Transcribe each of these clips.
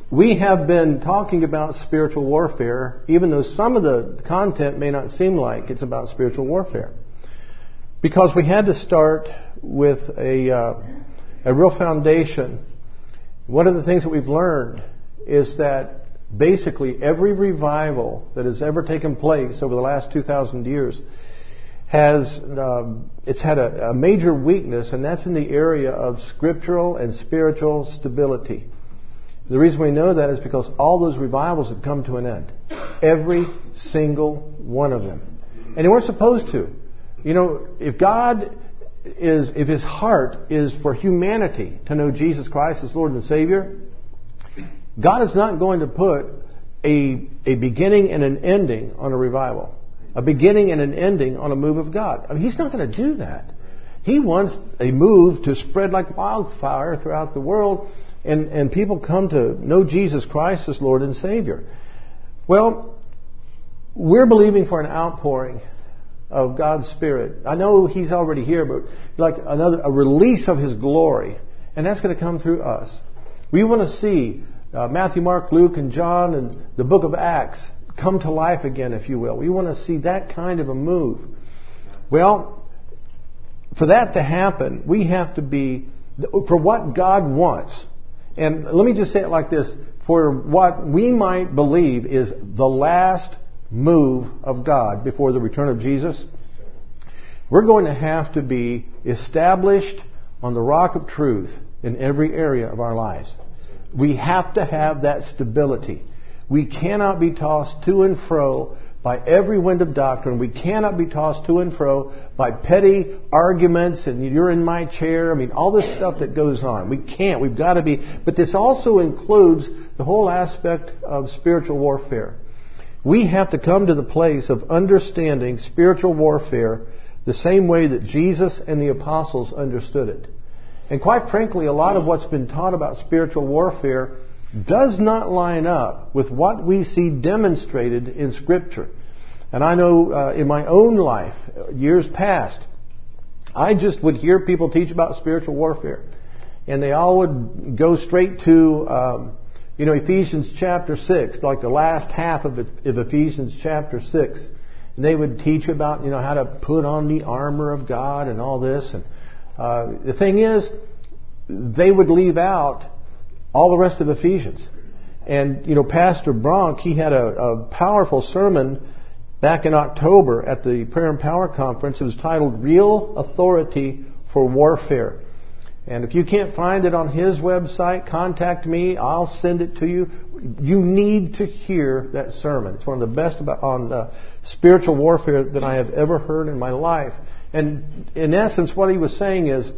we have been talking about spiritual warfare, even though some of the content may not seem like it's about spiritual warfare. Because we had to start with a real foundation. One of the things that we've learned is that basically every revival that has ever taken place over the last 2,000 years it's had a major weakness, and that's in the area of scriptural and spiritual stability. The reason we know that is because all those revivals have come to an end. Every single one of them. And they weren't supposed to. You know, if His heart is for humanity to know Jesus Christ as Lord and Savior, God is not going to put a beginning and an ending on a revival. A beginning and an ending on a move of God. I mean, He's not going to do that. He wants a move to spread like wildfire throughout the world, and people come to know Jesus Christ as Lord and Savior. Well, we're believing for an outpouring of God's Spirit. I know He's already here, but like a release of His glory, and that's going to come through us. We want to see Matthew, Mark, Luke, and John, and the book of Acts come to life again, if you will. We want to see that kind of a move. Well, for that to happen, we have to be for what God wants. And let me just say it like this: for what we might believe is the last move of God before the return of Jesus, we're going to have to be established on the rock of truth in every area of our lives. We have to have that stability. We cannot be tossed to and fro by every wind of doctrine. We cannot be tossed to and fro by petty arguments and you're in my chair. I mean, all this stuff that goes on. We can't. We've got to be. But this also includes the whole aspect of spiritual warfare. We have to come to the place of understanding spiritual warfare the same way that Jesus and the apostles understood it. And quite frankly, a lot of what's been taught about spiritual warfare does not line up with what we see demonstrated in Scripture. And I know in my own life, years past, I just would hear people teach about spiritual warfare. And they all would go straight to, Ephesians chapter 6, like the last half of Ephesians chapter 6. And they would teach about, how to put on the armor of God and all this. And the thing is, they would leave out all the rest of Ephesians. And, Pastor Bronk, he had a powerful sermon back in October at the Prayer and Power Conference. It was titled Real Authority for Warfare. And if you can't find it on his website, contact me. I'll send it to you. You need to hear that sermon. It's one of the best on spiritual warfare that I have ever heard in my life. And in essence, what he was saying is,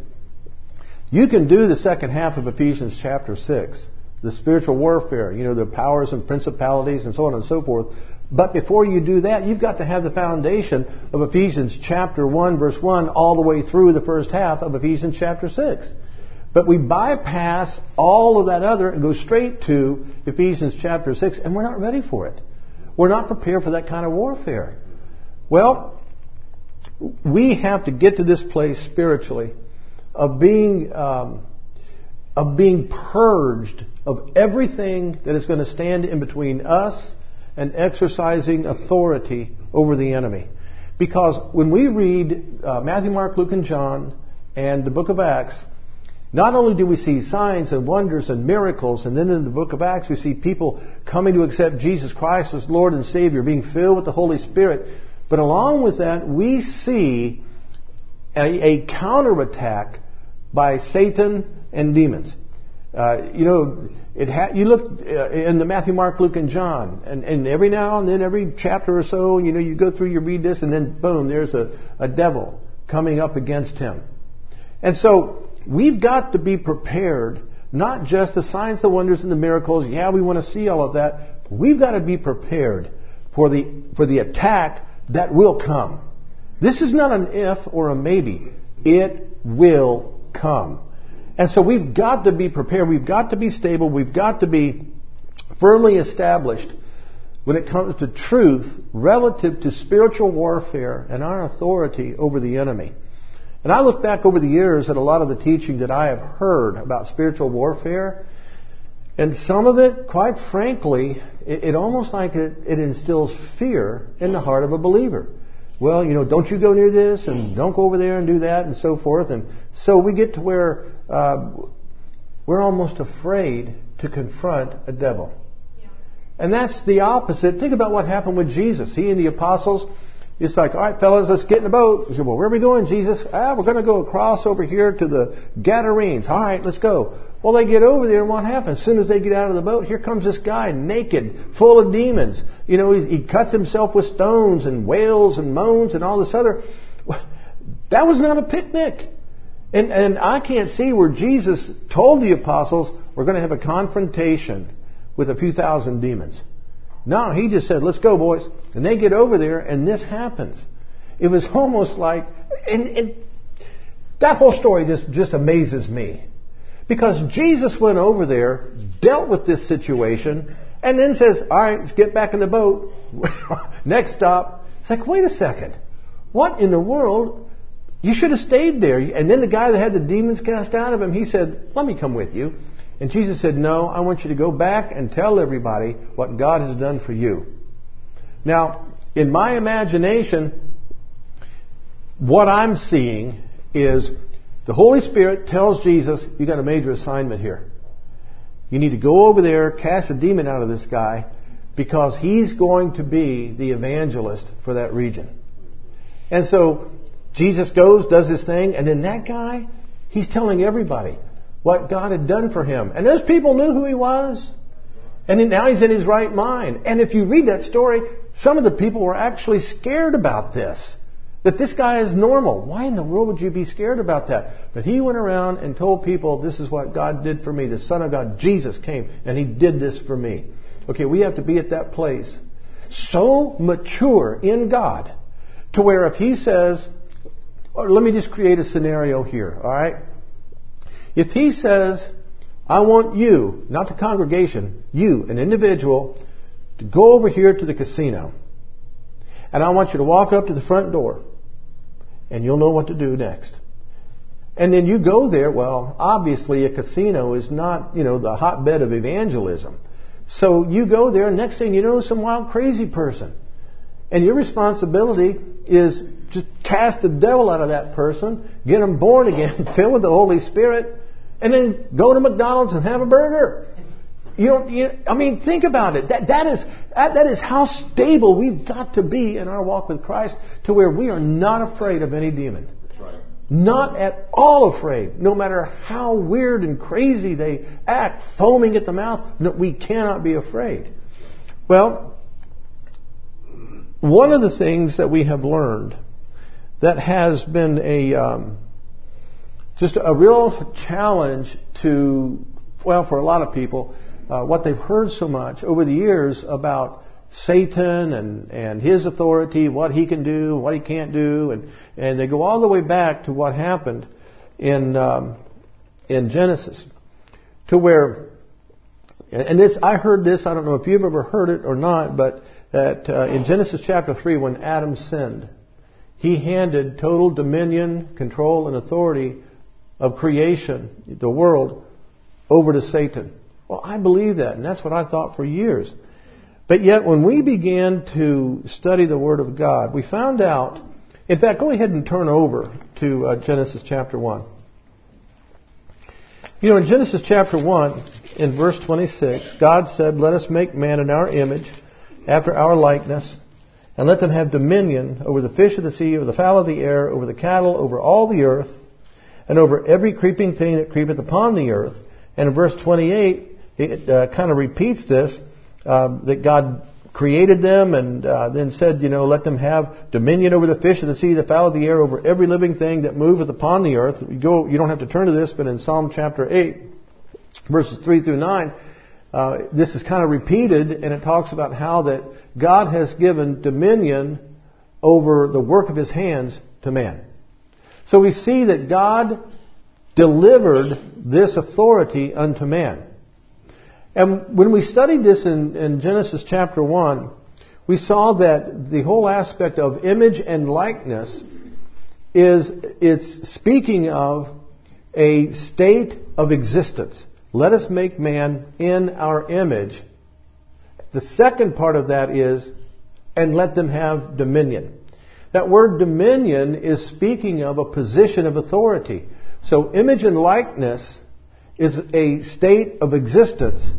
you can do the second half of Ephesians chapter 6, the spiritual warfare, the powers and principalities and so on and so forth. But before you do that, you've got to have the foundation of Ephesians chapter 1, verse 1, all the way through the first half of Ephesians chapter 6. But we bypass all of that other and go straight to Ephesians chapter 6, and we're not ready for it. We're not prepared for that kind of warfare. Well, we have to get to this place spiritually of being purged of everything that is going to stand in between us and exercising authority over the enemy. Because when we read Matthew, Mark, Luke, and John and the book of Acts, not only do we see signs and wonders and miracles, and then in the book of Acts we see people coming to accept Jesus Christ as Lord and Savior, being filled with the Holy Spirit, but along with that we see a counterattack by Satan and demons. You look in the Matthew, Mark, Luke, and John, and every now and then, every chapter or so, you go through, you read this, and then boom, there's a devil coming up against him. And so we've got to be prepared, not just the signs, the wonders, and the miracles. Yeah, we want to see all of that. But we've got to be prepared for the attack that will come. This is not an if or a maybe. It will come. And so we've got to be prepared. We've got to be stable. We've got to be firmly established when it comes to truth relative to spiritual warfare and our authority over the enemy. And I look back over the years at a lot of the teaching that I have heard about spiritual warfare, And some of it, quite frankly, it almost like it instills fear in the heart of a believer. Well, don't you go near this, and don't go over there and do that, and so forth. And so we get to where we're almost afraid to confront a devil. Yeah. And that's the opposite. Think about what happened with Jesus. He and the apostles, it's like, all right, fellas, let's get in the boat. He said, well, where are we going, Jesus? We're going to go across over here to the Gadarenes. All right, let's go. Well, they get over there, and what happens? As soon as they get out of the boat, here comes this guy, naked, full of demons. He cuts himself with stones and wails and moans and all this other. That was not a picnic. And I can't see where Jesus told the apostles, we're going to have a confrontation with a few thousand demons. No, he just said, let's go, boys. And they get over there, and this happens. It was almost like, and that whole story just amazes me. Because Jesus went over there, dealt with this situation, and then says, all right, let's get back in the boat. Next stop. It's like, wait a second. What in the world? You should have stayed there. And then the guy that had the demons cast out of him, he said, let me come with you. And Jesus said, no, I want you to go back and tell everybody what God has done for you. Now, in my imagination, what I'm seeing is the Holy Spirit tells Jesus, you got a major assignment here. You need to go over there, cast a demon out of this guy, because he's going to be the evangelist for that region. And so Jesus goes, does his thing, and then that guy, he's telling everybody what God had done for him. And those people knew who he was. And then now he's in his right mind. And if you read that story, some of the people were actually scared about this. That this guy is normal. Why in the world would you be scared about that? But he went around and told people, this is what God did for me. The Son of God, Jesus, came and he did this for me. Okay, we have to be at that place. So mature in God to where if he says, or let me just create a scenario here, all right? If he says, I want you, not the congregation, you, an individual, to go over here to the casino. And I want you to walk up to the front door. And you'll know what to do next. And then you go there. Well, obviously a casino is not, the hotbed of evangelism. So you go there, and next thing you know, some wild crazy person. And your responsibility is just cast the devil out of that person, get them born again, filled with the Holy Spirit, and then go to McDonald's and have a burger. Think about it. That is how stable we've got to be in our walk with Christ, to where we are not afraid of any demon. That's right. Not at all afraid, no matter how weird and crazy they act, foaming at the mouth. No, we cannot be afraid. Well, one of the things that we have learned that has been just a real challenge for a lot of people, what they've heard so much over the years about Satan and his authority, what he can do, what he can't do, and they go all the way back to what happened in Genesis, to where, and this, I heard this, I don't know if you've ever heard it or not, but that in Genesis chapter 3, when Adam sinned, he handed total dominion, control, and authority of creation, the world, over to Satan. Well, I believe that, and that's what I thought for years. But yet, when we began to study the Word of God, we found out, in fact, go ahead and turn over to Genesis chapter 1. In Genesis chapter 1, in verse 26, God said, let us make man in our image, after our likeness, and let them have dominion over the fish of the sea, over the fowl of the air, over the cattle, over all the earth, and over every creeping thing that creepeth upon the earth. And in verse 28, it kind of repeats this, that God created them and then said, let them have dominion over the fish of the sea, the fowl of the air, over every living thing that moveth upon the earth. You don't have to turn to this, but in Psalm chapter 8, verses 3 through 9, this is kind of repeated, and it talks about how that God has given dominion over the work of his hands to man. So we see that God delivered this authority unto man. And when we studied this in Genesis chapter 1, we saw that the whole aspect of image and likeness it's speaking of a state of existence. let us make man in our image. The second part of that is, and let them have dominion. That word dominion is speaking of a position of authority. So image and likeness is a state of existence,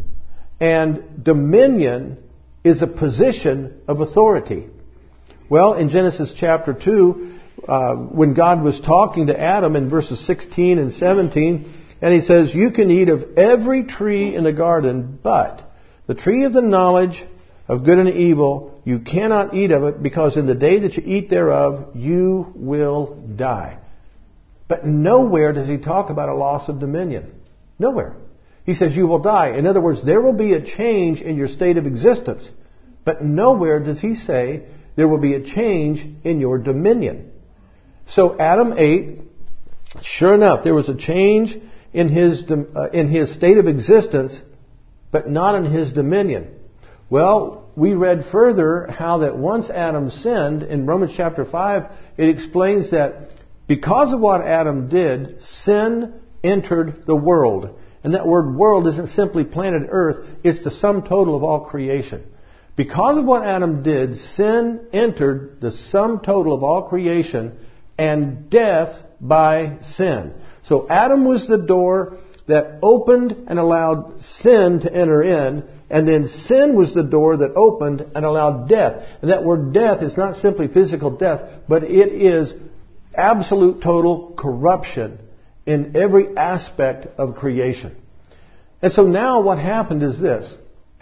and dominion is a position of authority. Well, in Genesis chapter 2, when God was talking to Adam in verses 16 and 17, and he says, you can eat of every tree in the garden, but the tree of the knowledge of good and evil, you cannot eat of it, because in the day that you eat thereof, you will die. But nowhere does he talk about a loss of dominion. Nowhere. He says you will die. In other words, there will be a change in your state of existence. But nowhere does he say there will be a change in your dominion. So Adam ate. Sure enough, there was a change in his state of existence, but not in his dominion. Well, we read further how that once Adam sinned, in Romans chapter 5, it explains that because of what Adam did, sin entered the world. And that word world isn't simply planet Earth, it's the sum total of all creation. Because of what Adam did, sin entered the sum total of all creation, and death by sin. So Adam was the door that opened and allowed sin to enter in, and then sin was the door that opened and allowed death. And that word death is not simply physical death, but it is absolute total corruption in every aspect of creation. And so now what happened is this.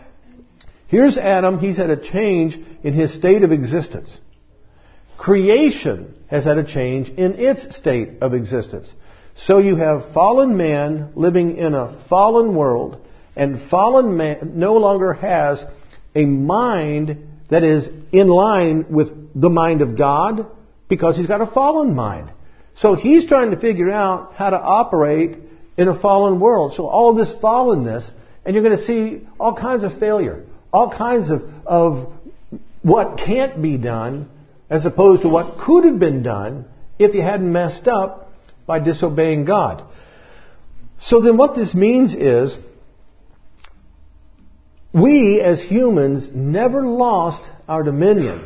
Here's Adam, he's had a change in his state of existence. Creation has had a change in its state of existence. So you have fallen man living in a fallen world, and fallen man no longer has a mind that is in line with the mind of God, because he's got a fallen mind. So he's trying to figure out how to operate in a fallen world. So all of this fallenness, and you're going to see all kinds of failure, all kinds of what can't be done, as opposed to what could have been done if you hadn't messed up by disobeying God. So then what this means is, we as humans never lost our dominion,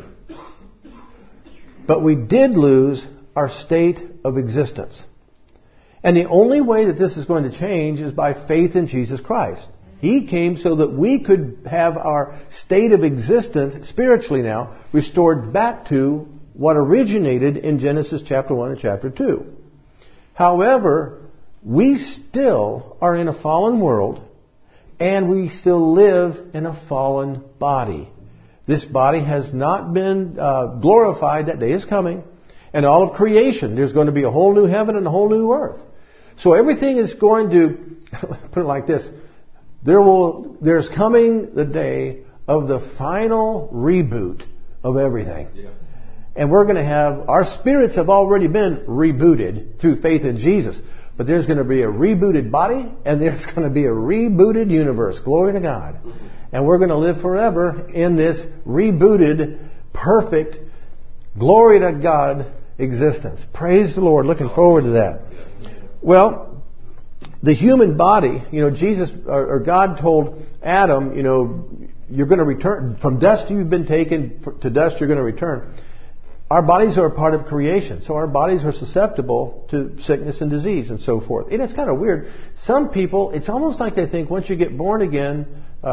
but we did lose our state of existence. And the only way that this is going to change is by faith in Jesus Christ. He came so that we could have our state of existence, spiritually now, restored back to what originated in Genesis chapter 1 and chapter 2. However, we still are in a fallen world, and we still live in a fallen body. This body has not been glorified. That day is coming. And all of creation, there's going to be a whole new heaven and a whole new earth. So everything is going to, put it like this, there's coming the day of the final reboot of everything. Yeah. And we're going to have, our spirits have already been rebooted through faith in Jesus. But there's going to be a rebooted body, and there's going to be a rebooted universe. Glory to God. And we're going to live forever in this rebooted, perfect, glory to God existence. Praise the Lord. Looking forward to that. Well, the human body, Jesus or God told Adam, you're going to return. From dust you've been taken, to dust you're going to return. Our bodies are a part of creation, so our bodies are susceptible to sickness and disease and so forth. And it's kind of weird. Some people, it's almost like they think once you get born again,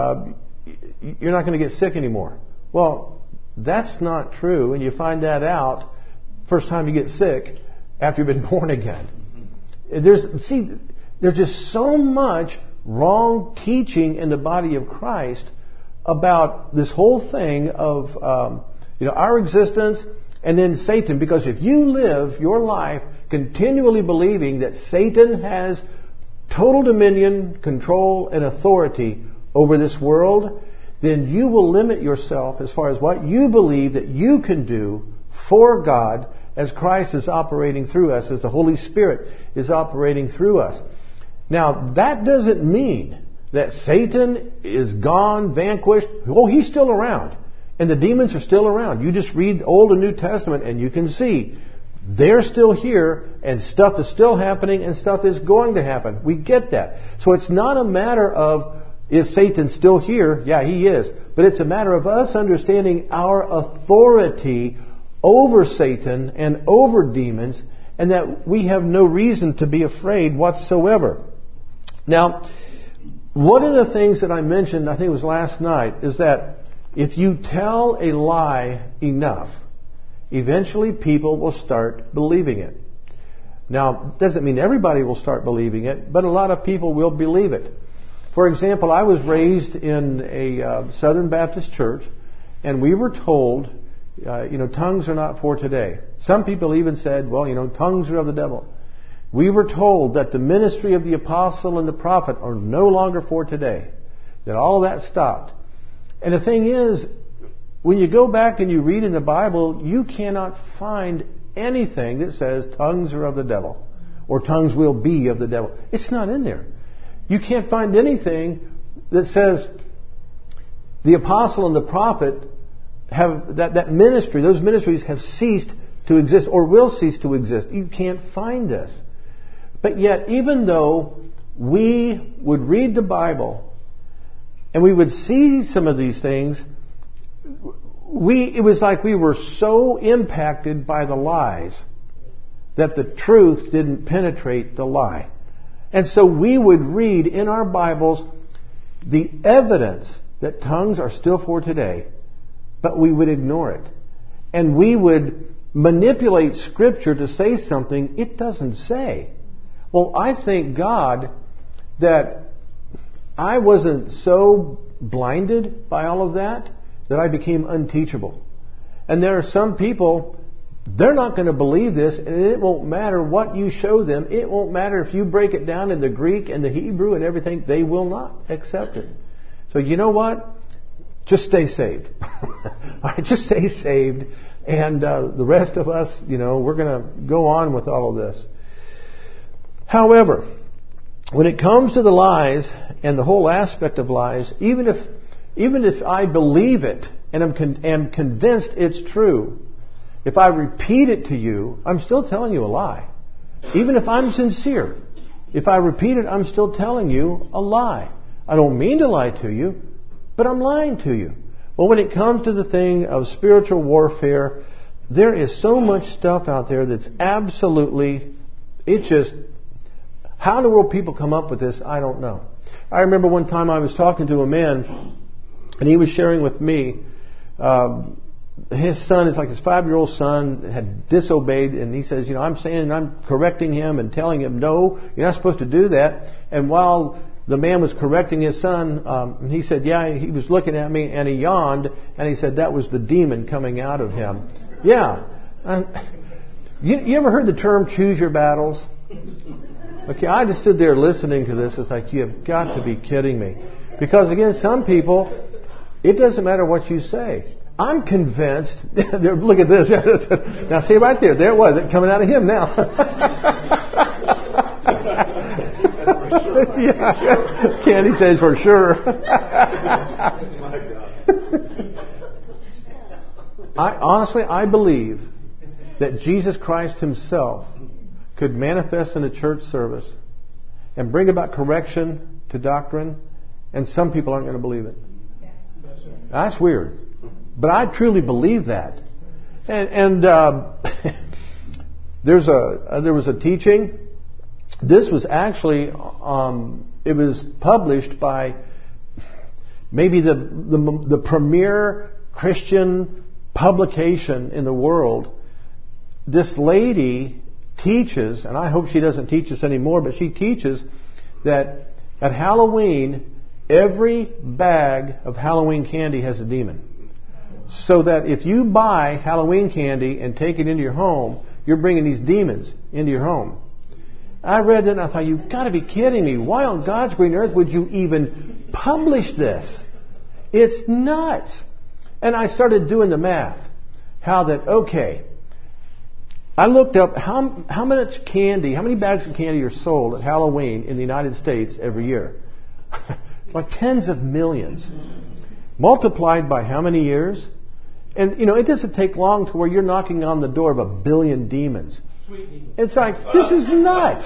you're not going to get sick anymore. Well, that's not true, and you find that out first time you get sick after you've been born again. There's just so much wrong teaching in the body of Christ about this whole thing of our existence. And then Satan, because if you live your life continually believing that Satan has total dominion, control, and authority over this world, then you will limit yourself as far as what you believe that you can do for God as Christ is operating through us, as the Holy Spirit is operating through us. Now, that doesn't mean that Satan is gone, vanquished. Oh, he's still around. And the demons are still around. You just read Old and New Testament and you can see They're still here, and stuff is still happening, and stuff is going to happen. We get that. So it's not a matter of, is Satan still here? Yeah, he is. But it's a matter of us understanding our authority over Satan and over demons, and that we have no reason to be afraid whatsoever. Now, one of the things that I mentioned, I think it was last night, is that if you tell a lie enough, eventually people will start believing it. Now, doesn't mean everybody will start believing it, but a lot of people will believe it. For example, I was raised in a Southern Baptist church, and we were told, tongues are not for today. Some people even said, tongues are of the devil. We were told that the ministry of the apostle and the prophet are no longer for today. That all of that stopped. And the thing is, when you go back and you read in the Bible, you cannot find anything that says tongues are of the devil or tongues will be of the devil. It's not in there. You can't find anything that says the apostle and the prophet have that ministry, those ministries have ceased to exist or will cease to exist. You can't find this. But yet, even though we would read the Bible and we would see some of these things, it was like we were so impacted by the lies that the truth didn't penetrate the lie. And so we would read in our Bibles the evidence that tongues are still for today, but we would ignore it. And we would manipulate Scripture to say something it doesn't say. Well, I thank God that I wasn't so blinded by all of that I became unteachable. And there are some people, they're not going to believe this, and it won't matter what you show them. It won't matter if you break it down in the Greek and the Hebrew and everything. They will not accept it. So you know what? Just stay saved. All right, just stay saved. And the rest of us, we're going to go on with all of this. However, when it comes to the lies and the whole aspect of lies, even if I believe it and am convinced it's true, if I repeat it to you, I'm still telling you a lie. Even if I'm sincere, if I repeat it, I'm still telling you a lie. I don't mean to lie to you, but I'm lying to you. Well, when it comes to the thing of spiritual warfare, there is so much stuff out there that's absolutely, how in the world people come up with this, I don't know. I remember one time I was talking to a man, and he was sharing with me, his son is like his 5-year-old son had disobeyed, and he says, I'm correcting him and telling him, no, you're not supposed to do that. And while the man was correcting his son, he said, he was looking at me and he yawned, and he said that was the demon coming out of him. Yeah. You ever heard the term choose your battles? Okay, I just stood there listening to this. It's like, you have got to be kidding me. Because again, some people, it doesn't matter what you say. I'm convinced. Look at this. Now see right there. There it was. It coming out of him now. Yeah. Candy says for sure. I believe that Jesus Christ himself could manifest in a church service and bring about correction to doctrine, and some people aren't going to believe it. That's weird. But I truly believe that. And there was a teaching. This was actually it was published by maybe the premier Christian publication in the world. This lady teaches, and I hope she doesn't teach this anymore, but she teaches that at Halloween, every bag of Halloween candy has a demon. So that if you buy Halloween candy and take it into your home, you're bringing these demons into your home. I read that and I thought, you've got to be kidding me. Why on God's green earth would you even publish this? It's nuts. And I started doing the math. I looked up how much candy, how many bags of candy are sold at Halloween in the United States every year. Like tens of millions. Multiplied by how many years? And, it doesn't take long to where you're knocking on the door of 1 billion demons. It's like, this is nuts.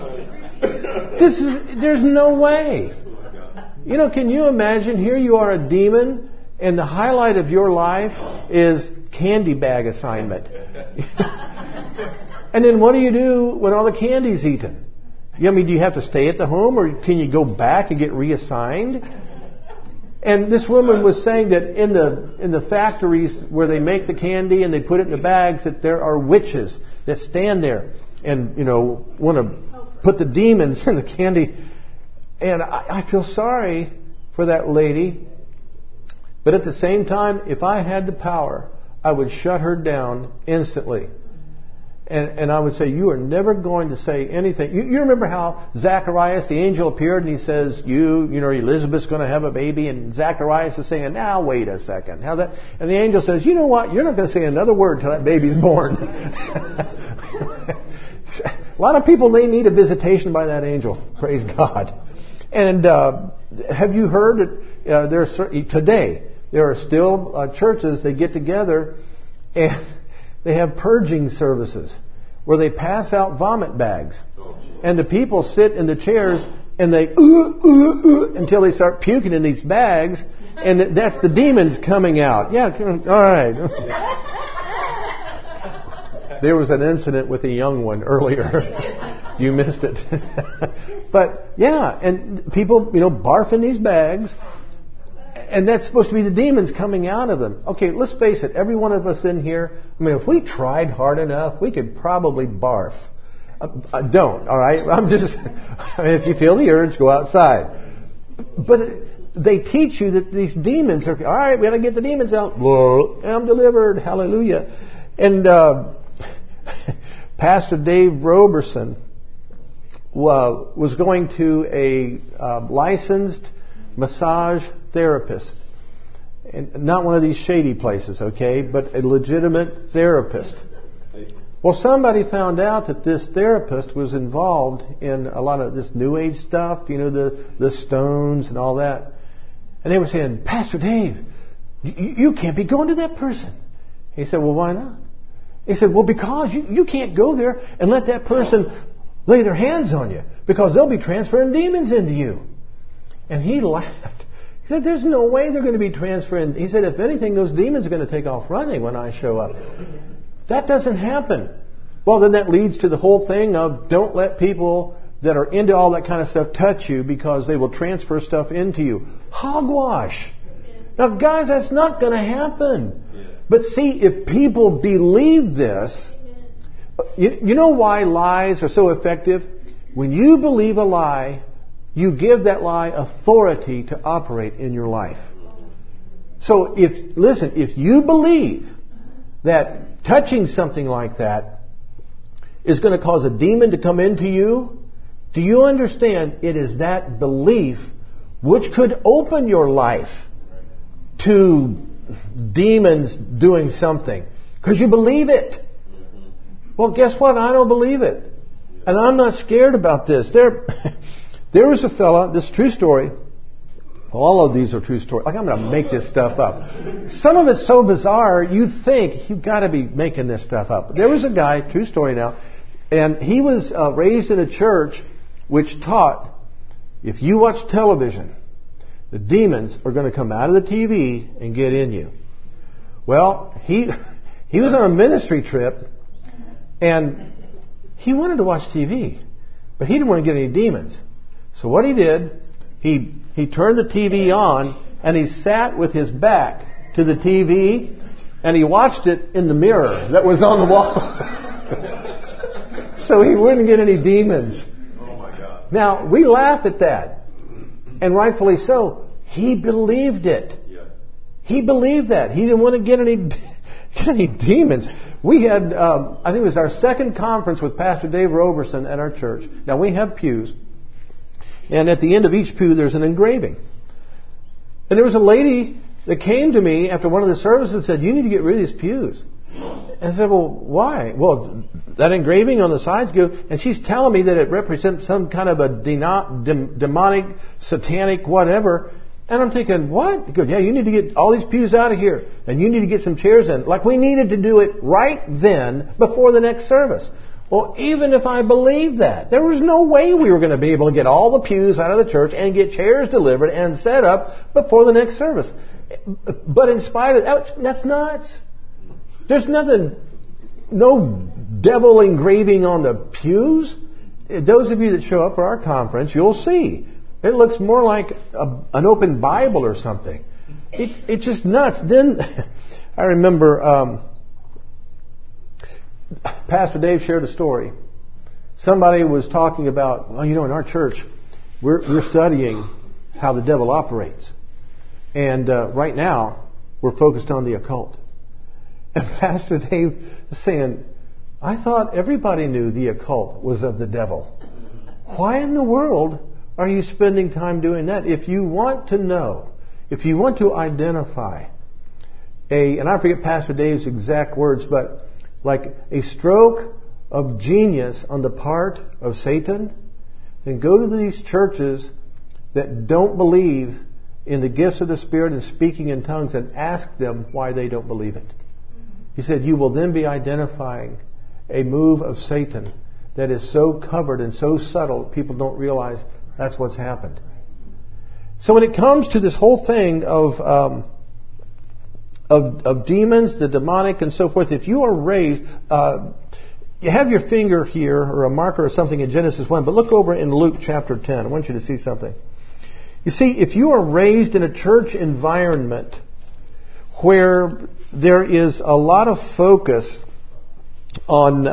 There's no way. Can you imagine, here you are a demon, and the highlight of your life is candy bag assignment. And then what do you do when all the candy's eaten? Do you have to stay at the home, or can you go back and get reassigned? And this woman was saying that in the factories where they make the candy and they put it in the bags, that there are witches that stand there and, want to put the demons in the candy. And I feel sorry for that lady. But at the same time, if I had the power, I would shut her down instantly. And I would say, you are never going to say anything. You remember how Zacharias, the angel, appeared and he says, Elizabeth's going to have a baby, and Zacharias is saying, now wait a second. And the angel says, you know what? You're not going to say another word till that baby's born. A lot of people, they need a visitation by that angel. Praise God. And have you heard that today there are still churches, they get together and they have purging services where they pass out vomit bags. And the people sit in the chairs and they until they start puking in these bags, and that's the demons coming out. Yeah, all right. There was an incident with a young one earlier. You missed it. But yeah, and people, barf in these bags. And that's supposed to be the demons coming out of them. Okay, let's face it. Every one of us in here, if we tried hard enough, we could probably barf. Don't, all right? If you feel the urge, go outside. But they teach you that these demons are, all right, we got to get the demons out. Well, I'm delivered. Hallelujah. And Pastor Dave Roberson was going to a licensed massage therapist, and not one of these shady places, okay, but a legitimate therapist. Well, somebody found out that this therapist was involved in a lot of this New Age stuff, the stones and all that. And they were saying, Pastor Dave, you can't be going to that person. He said, well, why not? He said, well, because you can't go there and let that person lay their hands on you, because they'll be transferring demons into you. And he laughed. He said, there's no way they're going to be transferring. He said, if anything, those demons are going to take off running when I show up. That doesn't happen. Well, then that leads to the whole thing of don't let people that are into all that kind of stuff touch you, because they will transfer stuff into you. Hogwash. Now, guys, that's not going to happen. But see, if people believe this, you know why lies are so effective? When you believe a lie, you give that lie authority to operate in your life. So if you believe that touching something like that is going to cause a demon to come into you, do you understand it is that belief which could open your life to demons doing something? Because you believe it. Well, guess what? I don't believe it. And I'm not scared about this. There was a fella, this is a true story. All of these are true stories. Like, I'm going to make this stuff up. Some of it's so bizarre, you think you've got to be making this stuff up. There was a guy, true story now, and he was raised in a church which taught, if you watch television, the demons are going to come out of the TV and get in you. Well, he was on a ministry trip, and he wanted to watch TV, but he didn't want to get any demons. So what he did, he turned the TV on, and he sat with his back to the TV, and he watched it in the mirror that was on the wall. So he wouldn't get any demons. Oh my God. Now, we laugh at that, and rightfully so. He believed it. Yeah. He believed that. He didn't want to get any demons. We had, I think it was our second conference with Pastor Dave Roberson at our church. Now, we have pews. And at the end of each pew, there's an engraving. And there was a lady that came to me after one of the services and said, you need to get rid of these pews. And I said, well, why? Well, that engraving on the sides go, and she's telling me that it represents some kind of a demonic, satanic, whatever. And I'm thinking, what? He goes, yeah, you need to get all these pews out of here. And you need to get some chairs in. Like we needed to do it right then before the next service. Well, even if I believed that, there was no way we were going to be able to get all the pews out of the church and get chairs delivered and set up before the next service. But in spite of that, that's nuts. There's nothing, no devil engraving on the pews. Those of you that show up for our conference, you'll see. It looks more like an open Bible or something. It's just nuts. Then I remember Pastor Dave shared a story. Somebody was talking about, well, in our church, we're studying how the devil operates. And right now, we're focused on the occult. And Pastor Dave was saying, I thought everybody knew the occult was of the devil. Why in the world are you spending time doing that? If you want to know, if you want to identify and I forget Pastor Dave's exact words, but like a stroke of genius on the part of Satan, then go to these churches that don't believe in the gifts of the Spirit and speaking in tongues and ask them why they don't believe it. He said, you will then be identifying a move of Satan that is so covered and so subtle, people don't realize that's what's happened. So when it comes to this whole thing of demons, the demonic and so forth, if you are raised, you have your finger here or a marker or something in Genesis 1, but look over in Luke chapter 10. I want you to see something. You see, if you are raised in a church environment where there is a lot of focus on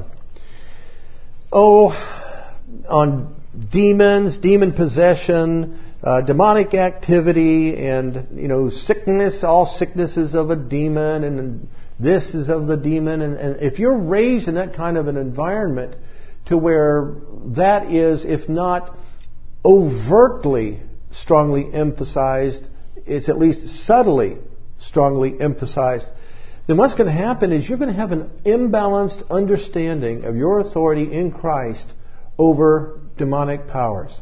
demons, demon possession, demonic activity, and sickness, all sickness is of a demon, and this is of the demon, and if you're raised in that kind of an environment to where that is, if not overtly strongly emphasized, it's at least subtly strongly emphasized, then what's going to happen is you're going to have an imbalanced understanding of your authority in Christ over demonic powers.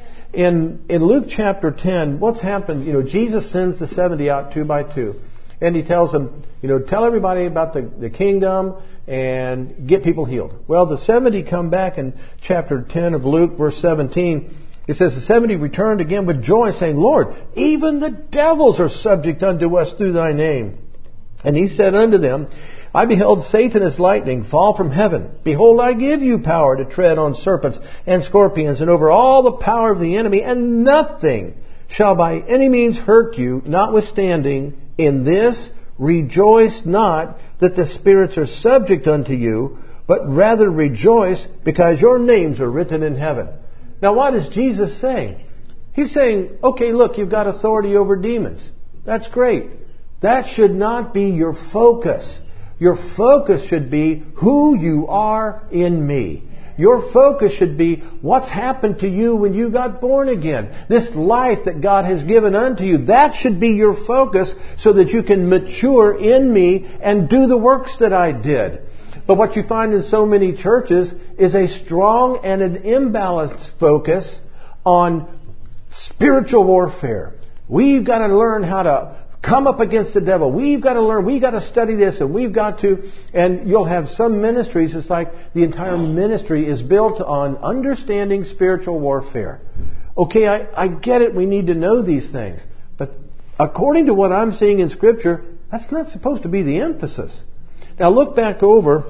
In Luke chapter 10, what's happened? Jesus sends the 70 out 2 by 2. And he tells them, tell everybody about the kingdom and get people healed. Well, the 70 come back in chapter 10 of Luke, verse 17. It says, the 70 returned again with joy, saying, Lord, even the devils are subject unto us through thy name. And he said unto them, I beheld Satan as lightning fall from heaven. Behold, I give you power to tread on serpents and scorpions and over all the power of the enemy, and nothing shall by any means hurt you. Notwithstanding, in this rejoice not that the spirits are subject unto you, but rather rejoice because your names are written in heaven. Now what is Jesus saying? He's saying, okay, look, you've got authority over demons. That's great. That should not be your focus. Your focus should be who you are in me. Your focus should be what's happened to you when you got born again. This life that God has given unto you. That should be your focus so that you can mature in me and do the works that I did. But what you find in so many churches is a strong and an imbalanced focus on spiritual warfare. We've got to learn how to come up against the devil. We've got to learn. We've got to study this, and we've got to. And you'll have some ministries. It's like the entire ministry is built on understanding spiritual warfare. Okay, I get it. We need to know these things, but according to what I'm seeing in Scripture, that's not supposed to be the emphasis. Now look back over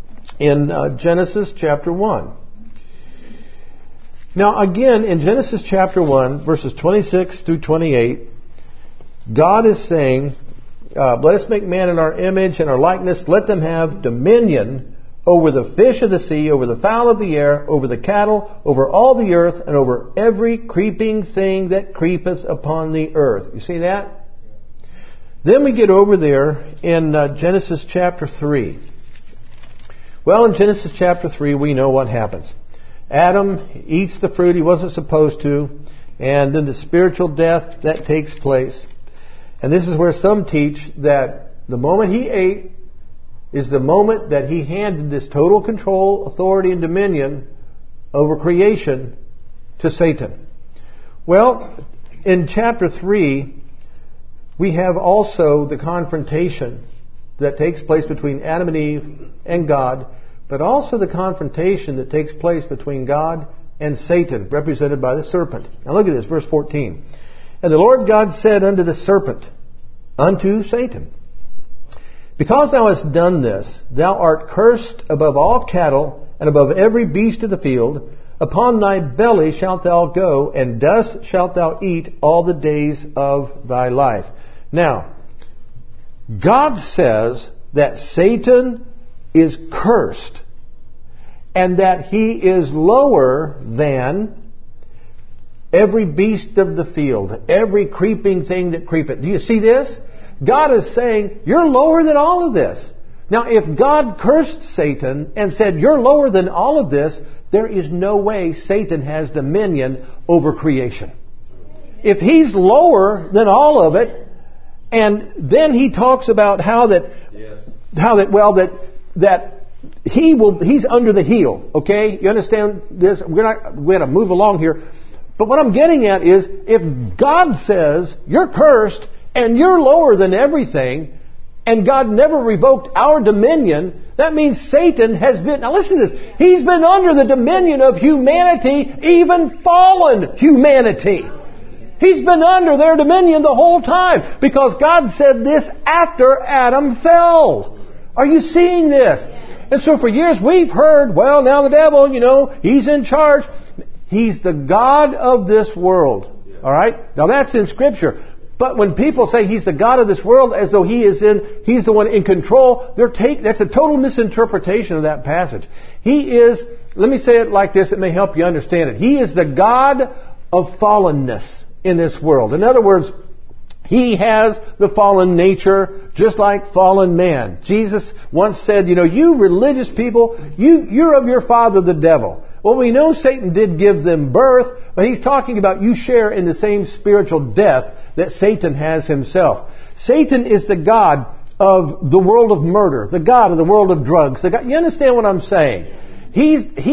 in Genesis chapter 1. Now again, in Genesis chapter 1, verses 26 through 28, God is saying, let us make man in our image and our likeness. Let them have dominion over the fish of the sea, over the fowl of the air, over the cattle, over all the earth, and over every creeping thing that creepeth upon the earth. You see that? Then we get over there in Genesis chapter 3. Well, in Genesis chapter 3, we know what happens. Adam eats the fruit he wasn't supposed to, and then the spiritual death that takes place. And this is where some teach that the moment he ate is the moment that he handed this total control, authority, and dominion over creation to Satan. Well, In chapter 3, we have also the confrontation that takes place between Adam and Eve and God, but also the confrontation that takes place between God and Satan, represented by the serpent. Now look at this, verse 14. And the Lord God said unto the serpent, unto Satan, because thou hast done this, thou art cursed above all cattle and above every beast of the field. Upon thy belly shalt thou go, and dust shalt thou eat all the days of thy life. Now, God says that Satan is cursed and that he is lower than every beast of the field, every creeping thing that creepeth. Do you see this? God is saying, you're lower than all of this. Now, if God cursed Satan and said, you're lower than all of this, there is no way Satan has dominion over creation. If he's lower than all of it, and then he talks about that he's under the heel. Okay, you understand this? We're going to move along here. But what I'm getting at is, if God says you're cursed and you're lower than everything, and God never revoked our dominion, that means Satan has been, now listen to this, he's been under the dominion of humanity, even fallen humanity. He's been under their dominion the whole time, because God said this after Adam fell. Are you seeing this? And so for years we've heard, well, now the devil, he's in charge. He's the God of this world. All right? Now that's in Scripture. But when people say he's the God of this world as though he's the one in control, that's a total misinterpretation of that passage. He is, let me say it like this, it may help you understand it. He is the God of fallenness in this world. In other words, he has the fallen nature just like fallen man. Jesus once said, you religious people, you're of your father the devil. Well, we know Satan did give them birth, but he's talking about you share in the same spiritual death that Satan has himself. Satan is the God of the world of murder, the God of the world of drugs. You understand what I'm saying? He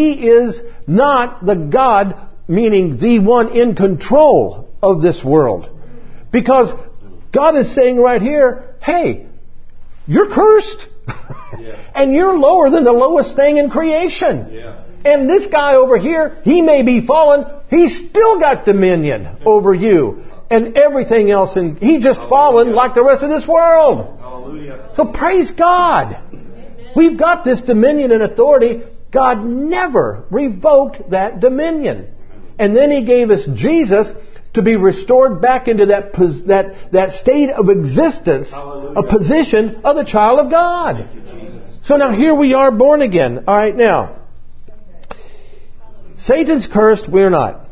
is not the God, meaning the one in control of this world. Because God is saying right here, hey, you're cursed. And you're lower than the lowest thing in creation. Yeah. And this guy over here, he may be fallen, he's still got dominion over you and everything else. And he's just fallen like the rest of this world. Hallelujah. So praise God. We've got this dominion and authority. God never revoked that dominion. And then he gave us Jesus to be restored back into that state of existence, hallelujah, a position of the child of God. So now here we are born again. All right, now, Satan's cursed, we're not.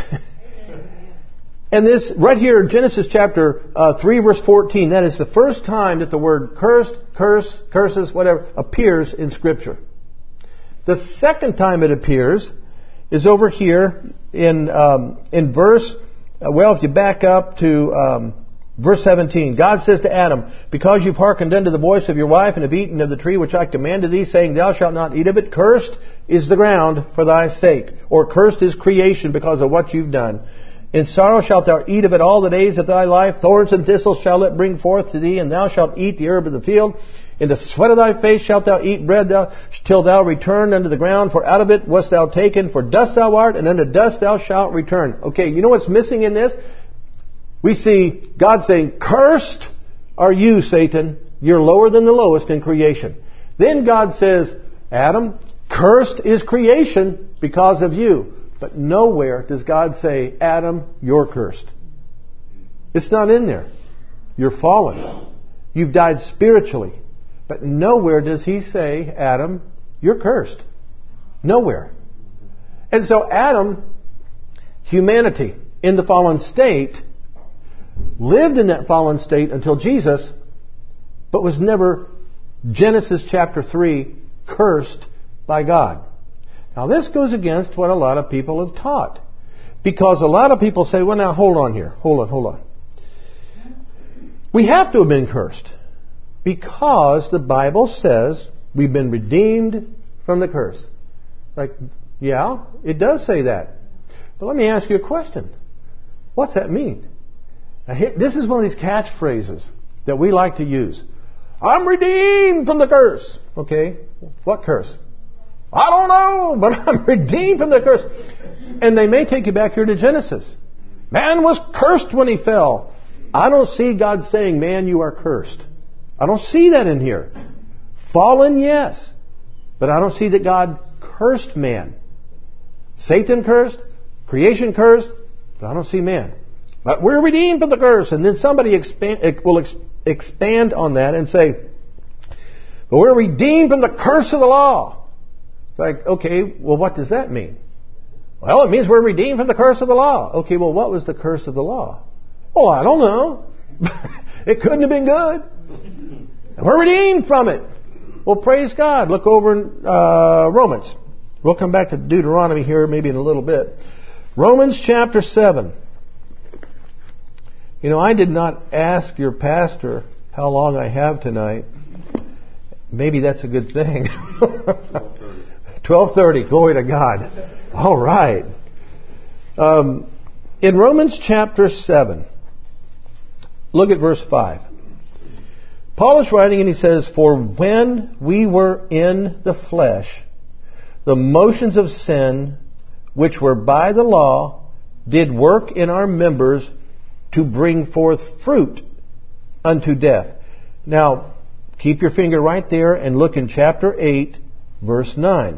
And this, right here in Genesis chapter 3 verse 14, that is the first time that the word cursed, curses, whatever, appears in Scripture. The second time it appears is over here in verse, if you back up to verse 17, God says to Adam, because you've hearkened unto the voice of your wife and have eaten of the tree which I commanded thee, saying, thou shalt not eat of it, cursed is the ground for thy sake, or cursed is creation because of what you've done. In sorrow shalt thou eat of it all the days of thy life. Thorns and thistles shall it bring forth to thee, and thou shalt eat the herb of the field. In the sweat of thy face shalt thou eat bread till thou return unto the ground, for out of it wast thou taken, for dust thou art, and unto dust thou shalt return. Okay, you know what's missing in this? We see God saying, cursed are you, Satan. You're lower than the lowest in creation. Then God says, Adam, cursed is creation because of you. But nowhere does God say, Adam, you're cursed. It's not in there. You're fallen. You've died spiritually. But nowhere does he say, Adam, you're cursed. Nowhere. And so Adam, humanity in the fallen state, lived in that fallen state until Jesus, but was never, Genesis chapter 3, cursed by God. Now this goes against what a lot of people have taught. Because a lot of people say, well now hold on here. Hold on. We have to have been cursed. Because the Bible says we've been redeemed from the curse. Yeah, it does say that. But let me ask you a question. What's that mean? Now, this is one of these catchphrases that we like to use. I'm redeemed from the curse. Okay, what curse? I don't know, but I'm redeemed from the curse. And they may take you back here to Genesis. Man was cursed when he fell. I don't see God saying, man, you are cursed. I don't see that in here. Fallen, yes. But I don't see that God cursed man. Satan cursed, creation cursed, but I don't see man. But we're redeemed from the curse. And then somebody will expand on that and say, but we're redeemed from the curse of the law. It's like, okay, well, what does that mean? Well, it means we're redeemed from the curse of the law. Okay, well, what was the curse of the law? Well, I don't know. It couldn't have been good. And we're redeemed from it. Well, praise God. Look over in Romans. We'll come back to Deuteronomy here maybe in a little bit. Romans chapter 7. You know, I did not ask your pastor how long I have tonight. Maybe that's a good thing. 12:30. Glory to God. All right. In Romans chapter 7, look at verse 5. Paul is writing and he says, for when we were in the flesh, the motions of sin, which were by the law, did work in our members to bring forth fruit unto death. Now, keep your finger right there and look in chapter 8, verse 9.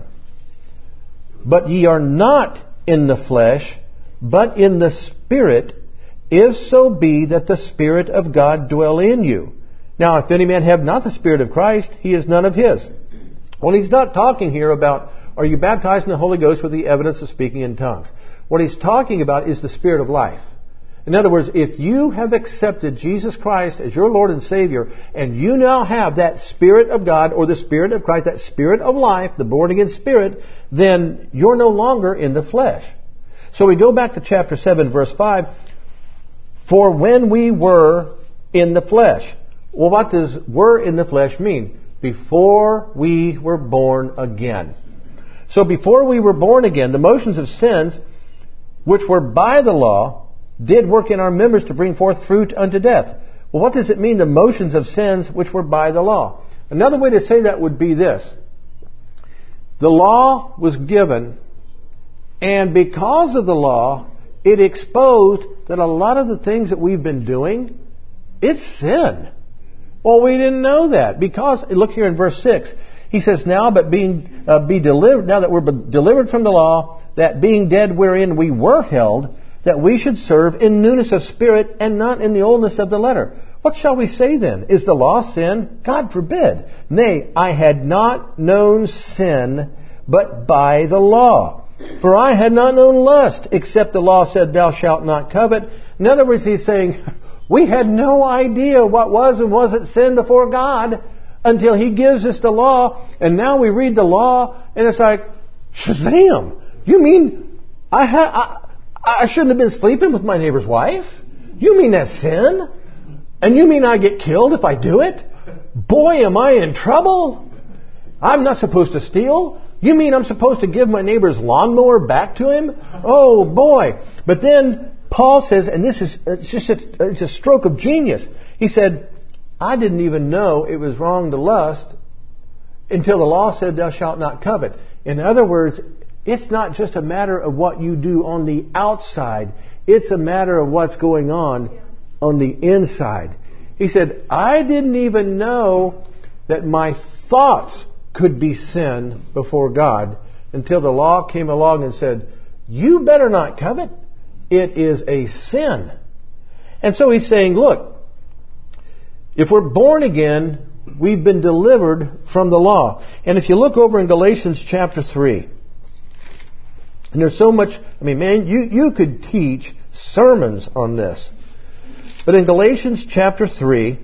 But ye are not in the flesh, but in the Spirit, if so be that the Spirit of God dwell in you. Now, if any man have not the Spirit of Christ, he is none of his. Well, he's not talking here about, are you baptized in the Holy Ghost with the evidence of speaking in tongues? What he's talking about is the Spirit of life. In other words, if you have accepted Jesus Christ as your Lord and Savior, and you now have that Spirit of God or the Spirit of Christ, that Spirit of life, the born again Spirit, then you're no longer in the flesh. So we go back to chapter 7, verse 5. For when we were in the flesh. Well, what does were in the flesh mean? Before we were born again. So before we were born again, the motions of sins, which were by the law, did work in our members to bring forth fruit unto death. Well, what does it mean, the motions of sins which were by the law? Another way to say that would be this. The law was given, and because of the law, it exposed that a lot of the things that we've been doing, it's sin. Well, we didn't know that because, look here in verse 6. He says, now but be delivered, now that we're delivered from the law, that being dead wherein we were held, that we should serve in newness of spirit and not in the oldness of the letter. What shall we say then? Is the law sin? God forbid. Nay, I had not known sin, but by the law. For I had not known lust, except the law said, thou shalt not covet. In other words, he's saying, we had no idea what was and wasn't sin before God until he gives us the law. And now we read the law and it's like, Shazam! You mean I shouldn't have been sleeping with my neighbor's wife? You mean that's sin? And you mean I get killed if I do it? Boy, am I in trouble. I'm not supposed to steal. You mean I'm supposed to give my neighbor's lawnmower back to him? Oh boy. But then Paul says, and this is it's a stroke of genius. He said, I didn't even know it was wrong to lust until the law said thou shalt not covet. In other words, it's not just a matter of what you do on the outside. It's a matter of what's going on the inside. He said, I didn't even know that my thoughts could be sin before God until the law came along and said, you better not covet. It is a sin. And so he's saying, look, if we're born again, we've been delivered from the law. And if you look over in Galatians chapter 3, and there's so much, I mean, man, you could teach sermons on this. But in Galatians chapter 3,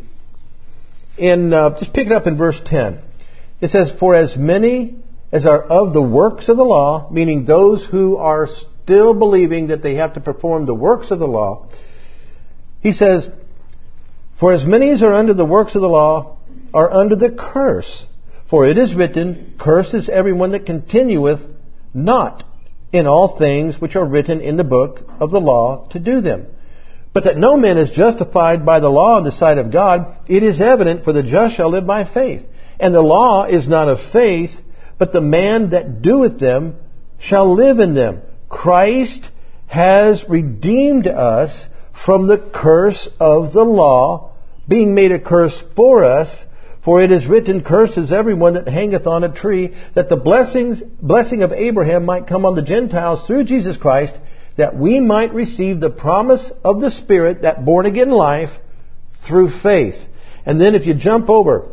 just pick it up in verse 10. It says, for as many as are of the works of the law, meaning those who are still believing that they have to perform the works of the law, he says, for as many as are under the works of the law are under the curse. For it is written, cursed is everyone that continueth not in all things which are written in the book of the law to do them. But that no man is justified by the law in the sight of God, it is evident, for the just shall live by faith. And the law is not of faith, but the man that doeth them shall live in them. Christ has redeemed us from the curse of the law, being made a curse for us. For it is written, cursed is everyone that hangeth on a tree, that the blessing of Abraham might come on the Gentiles through Jesus Christ, that we might receive the promise of the Spirit, that born again life, through faith. And then if you jump over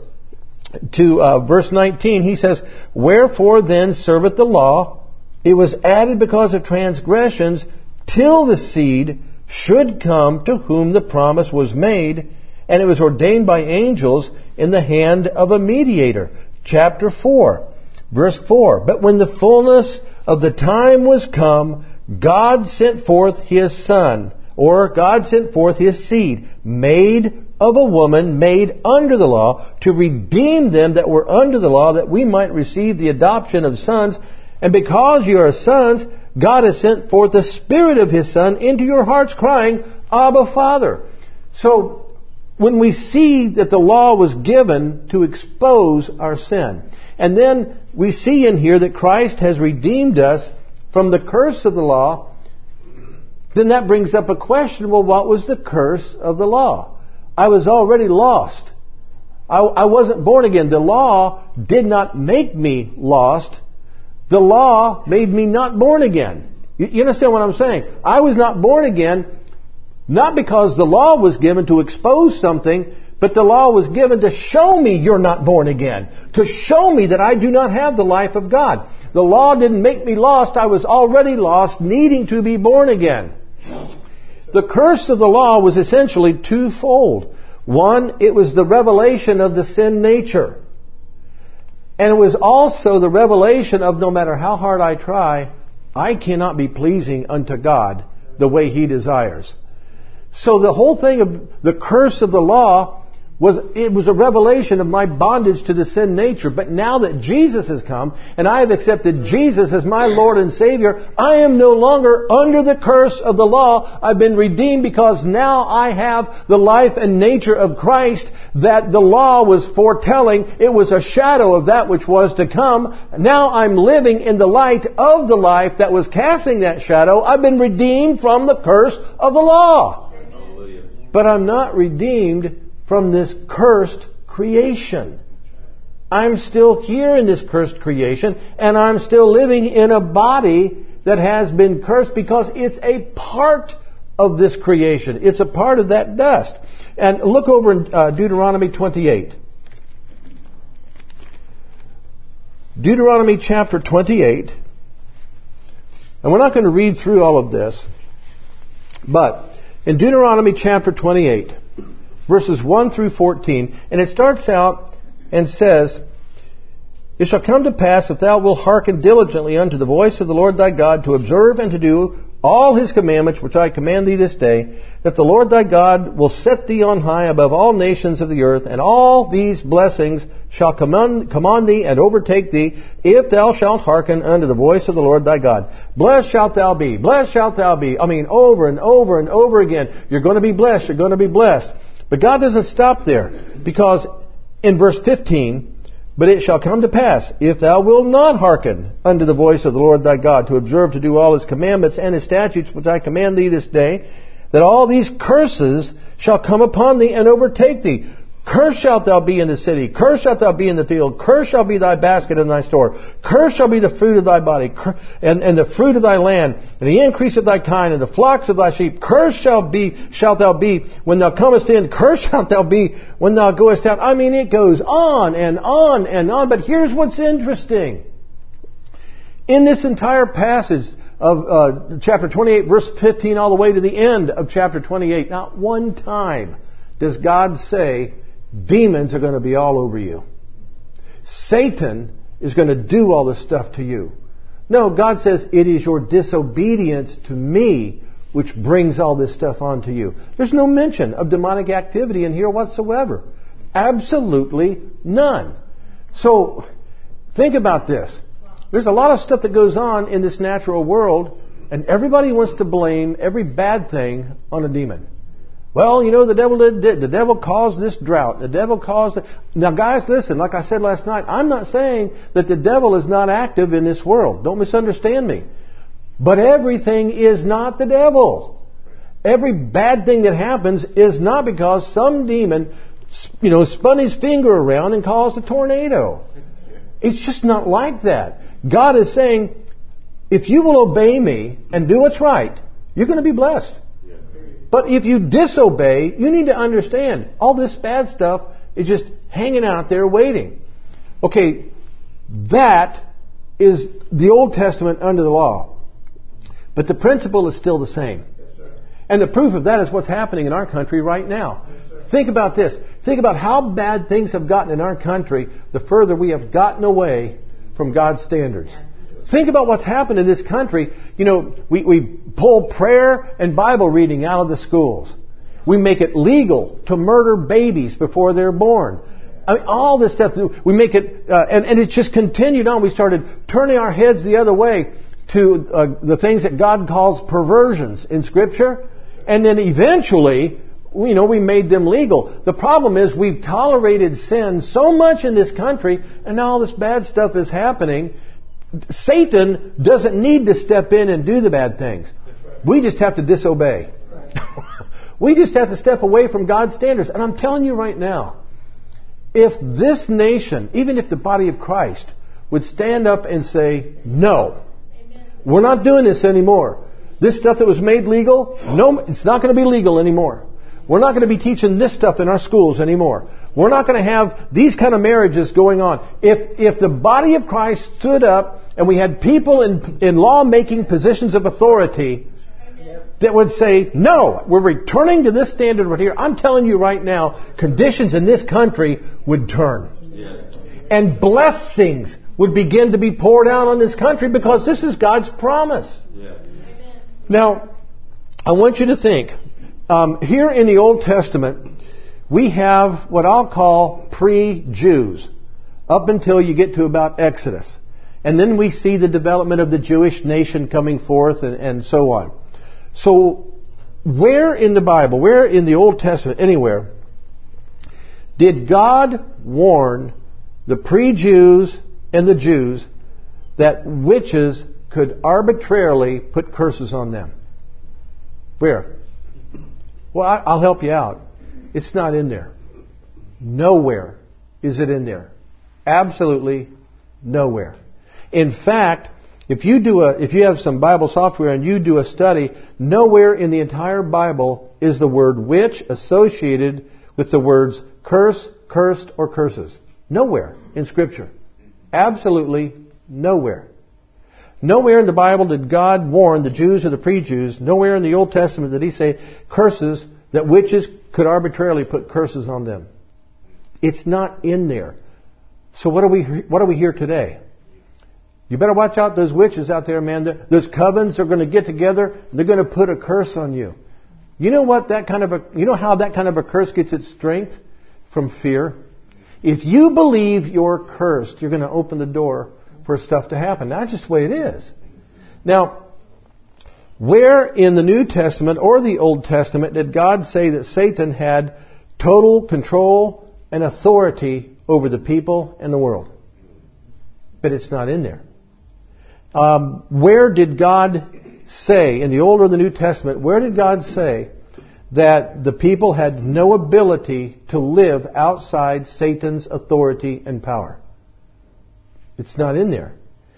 to verse 19, he says, wherefore then serveth the law? It was added because of transgressions, till the seed should come to whom the promise was made, and it was ordained by angels in the hand of a mediator. Chapter 4, verse 4. But when the fullness of the time was come, God sent forth His Son, or God sent forth His seed, made of a woman, made under the law, to redeem them that were under the law, that we might receive the adoption of sons. And because you are sons, God has sent forth the Spirit of His Son into your hearts, crying, Abba, Father. So, when we see that the law was given to expose our sin, and then we see in here that Christ has redeemed us from the curse of the law, then that brings up a question, well, what was the curse of the law? I was already lost. I wasn't born again. The law did not make me lost. The law made me not born again. You understand what I'm saying? I was not born again, not because the law was given to expose something, but the law was given to show me you're not born again. To show me that I do not have the life of God. The law didn't make me lost. I was already lost, needing to be born again. The curse of the law was essentially twofold. One, it was the revelation of the sin nature. And it was also the revelation of, no matter how hard I try, I cannot be pleasing unto God the way He desires. So the whole thing of the curse of the law was a revelation of my bondage to the sin nature. But now that Jesus has come and I have accepted Jesus as my Lord and Savior, I am no longer under the curse of the law. I've been redeemed because now I have the life and nature of Christ that the law was foretelling. It was a shadow of that which was to come. Now I'm living in the light of the life that was casting that shadow. I've been redeemed from the curse of the law. But I'm not redeemed from this cursed creation. I'm still here in this cursed creation, and I'm still living in a body that has been cursed because it's a part of this creation. It's a part of that dust. And look over in Deuteronomy 28. Deuteronomy chapter 28. And we're not going to read through all of this, but in Deuteronomy chapter 28, verses 1 through 14, and it starts out and says, it shall come to pass, if thou wilt hearken diligently unto the voice of the Lord thy God, to observe and to do all His commandments which I command thee this day, that the Lord thy God will set thee on high above all nations of the earth, and all these blessings shall come on thee and overtake thee, if thou shalt hearken unto the voice of the Lord thy God. Blessed shalt thou be, blessed shalt thou be. I mean, over and over and over again. You're going to be blessed, you're going to be blessed. But God doesn't stop there, because in verse 15, but it shall come to pass, if thou wilt not hearken unto the voice of the Lord thy God, to observe to do all His commandments and His statutes which I command thee this day, that all these curses shall come upon thee and overtake thee. Cursed shalt thou be in the city, cursed shalt thou be in the field, cursed shall be thy basket and thy store, cursed shall be the fruit of thy body, and the fruit of thy land, and the increase of thy kind, and the flocks of thy sheep. Cursed shalt thou be when thou comest in, cursed shalt thou be when thou goest out. I mean, it goes on and on and on, but here's what's interesting. In this entire passage of chapter 28, verse 15, all the way to the end of chapter 28, not one time does God say, demons are going to be all over you. Satan is going to do all this stuff to you. No, God says it is your disobedience to me which brings all this stuff onto you. There's no mention of demonic activity in here whatsoever. Absolutely none. So, think about this. There's a lot of stuff that goes on in this natural world, and everybody wants to blame every bad thing on a demon. Well, you know, the devil did. The devil caused this drought. The devil caused... Now, guys, listen, like I said last night, I'm not saying that the devil is not active in this world. Don't misunderstand me. But everything is not the devil. Every bad thing that happens is not because some demon, you know, spun his finger around and caused a tornado. It's just not like that. God is saying, if you will obey me and do what's right, you're going to be blessed. But if you disobey, you need to understand all this bad stuff is just hanging out there waiting. Okay, that is the Old Testament under the law. But the principle is still the same. And the proof of that is what's happening in our country right now. Think about this. Think about how bad things have gotten in our country the further we have gotten away from God's standards. Think about what's happened in this country. You know, we pull prayer and Bible reading out of the schools. We make it legal to murder babies before they're born. I mean, all this stuff. We make it, and it's just continued on. We started turning our heads the other way to the things that God calls perversions in Scripture. And then eventually, you know, we made them legal. The problem is we've tolerated sin so much in this country, and now all this bad stuff is happening. Satan doesn't need to step in and do the bad things. We just have to disobey. We just have to step away from God's standards. And I'm telling you right now, if this nation, even if the body of Christ, would stand up and say, no, we're not doing this anymore. This stuff that was made legal, no, it's not going to be legal anymore. We're not going to be teaching this stuff in our schools anymore. We're not going to have these kind of marriages going on. If the body of Christ stood up and we had people in law-making positions of authority that would say, no, we're returning to this standard right here. I'm telling you right now, conditions in this country would turn. Yes. And blessings would begin to be poured out on this country because this is God's promise. Yes. Now, I want you to think, here in the Old Testament, we have what I'll call pre-Jews, up until you get to about Exodus. And then we see the development of the Jewish nation coming forth and so on. So, where in the Bible, where in the Old Testament, anywhere, did God warn the pre-Jews and the Jews that witches could arbitrarily put curses on them? Where? Well, I'll help you out. It's not in there. Nowhere is it in there. Absolutely nowhere. In fact, if you have some Bible software and you do a study, nowhere in the entire Bible is the word witch associated with the words curse, cursed, or curses. Nowhere in Scripture. Absolutely nowhere. Nowhere in the Bible did God warn the Jews or the pre-Jews. Nowhere in the Old Testament did He say curses, that witches could arbitrarily put curses on them. It's not in there. So what do we hear today? You better watch out, those witches out there, man. Those covens are going to get together and they're going to put a curse on you. You know what you know how that kind of a curse gets its strength? From fear. If you believe you're cursed, you're going to open the door for stuff to happen. That's just the way it is. Now, where in the New Testament or the Old Testament did God say that Satan had total control and authority over the people and the world? But it's not in there. Where did God say, in the Old or the New Testament, where did God say that the people had no ability to live outside Satan's authority and power? It's not in there.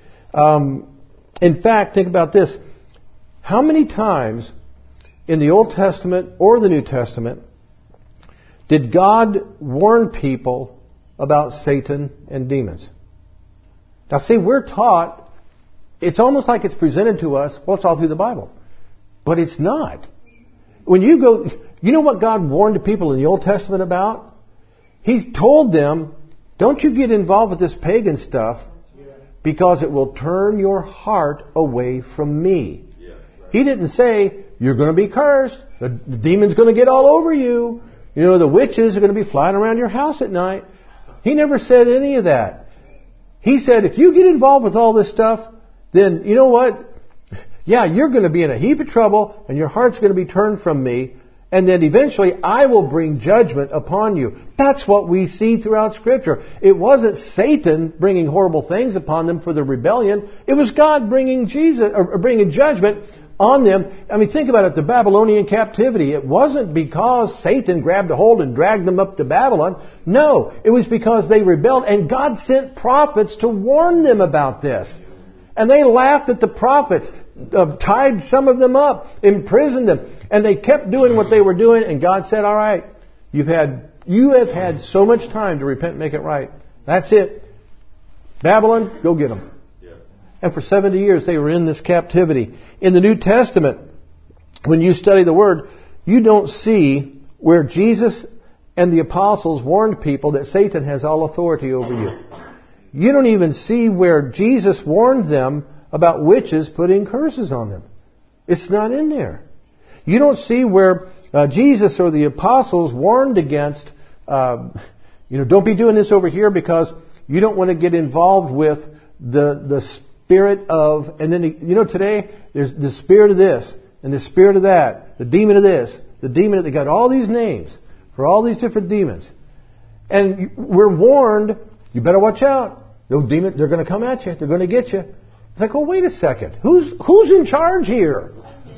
In fact, think about this. How many times in the Old Testament or the New Testament did God warn people about Satan and demons? Now see, we're taught, it's almost like it's presented to us, well, it's all through the Bible. But it's not. When you go, you know what God warned the people in the Old Testament about? He told them, don't you get involved with this pagan stuff because it will turn your heart away from me. He didn't say, you're going to be cursed. The demon's going to get all over you. You know, the witches are going to be flying around your house at night. He never said any of that. He said, if you get involved with all this stuff, then you know what? Yeah, you're going to be in a heap of trouble and your heart's going to be turned from me And then eventually I will bring judgment upon you. That's what we see throughout Scripture. It wasn't Satan bringing horrible things upon them for the rebellion. It was God bringing bringing judgment on them. I mean, think about it, the Babylonian captivity. It wasn't because Satan grabbed a hold and dragged them up to Babylon. No, it was because they rebelled, and God sent prophets to warn them about this. And they laughed at the prophets, tied some of them up, imprisoned them, and they kept doing what they were doing, and God said, all right, you have had so much time to repent and make it right. That's it. Babylon, go get them. And for 70 years they were in this captivity. In the New Testament, when you study the Word, you don't see where Jesus and the apostles warned people that Satan has all authority over you. You don't even see where Jesus warned them about witches putting curses on them. It's not in there. You don't see where Jesus or the apostles warned against, don't be doing this over here because you don't want to get involved with the spirit of, and then, today there's the spirit of this and the spirit of that, the demon of this, the demon of, they got all these names for all these different demons. And we're warned, you better watch out. Those demons, they're going to come at you. They're going to get you. It's like, oh, wait a second. Who's in charge here?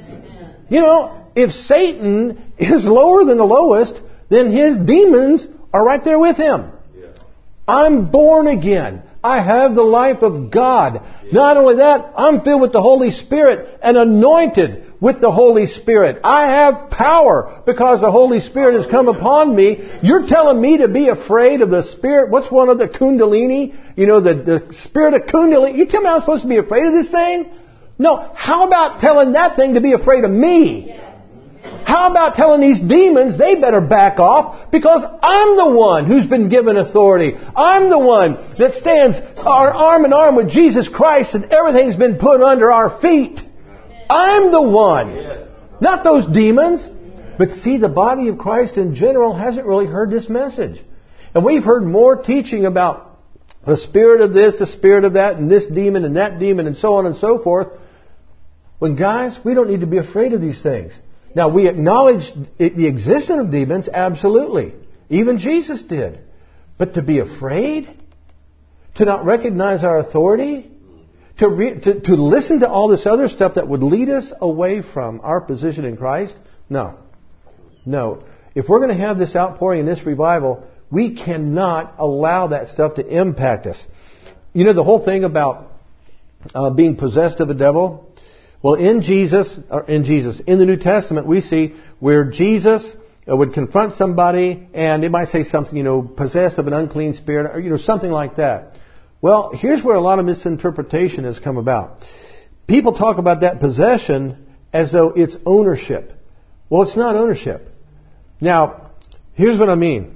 If Satan is lower than the lowest, then his demons are right there with him. I'm born again. I have the life of God. Not only that, I'm filled with the Holy Spirit and anointed with the Holy Spirit. I have power because the Holy Spirit has come upon me. You're telling me to be afraid of the Spirit? What's one of the Kundalini? The Spirit of Kundalini. You tell me I'm supposed to be afraid of this thing? No. How about telling that thing to be afraid of me? How about telling these demons they better back off because I'm the one who's been given authority. I'm the one that stands arm in arm with Jesus Christ and everything's been put under our feet. I'm the one. Not those demons. But see, the body of Christ in general hasn't really heard this message. And we've heard more teaching about the spirit of this, the spirit of that, and this demon and that demon and so on and so forth. When guys, we don't need to be afraid of these things. Now, we acknowledge the existence of demons, absolutely. Even Jesus did. But to be afraid? To not recognize our authority? To listen to all this other stuff that would lead us away from our position in Christ? No. No. If we're going to have this outpouring and this revival, we cannot allow that stuff to impact us. The whole thing about being possessed of a devil? Well, in the New Testament, we see where Jesus would confront somebody and they might say something, possessed of an unclean spirit, or, something like that. Well, here's where a lot of misinterpretation has come about. People talk about that possession as though it's ownership. Well, it's not ownership. Now, here's what I mean.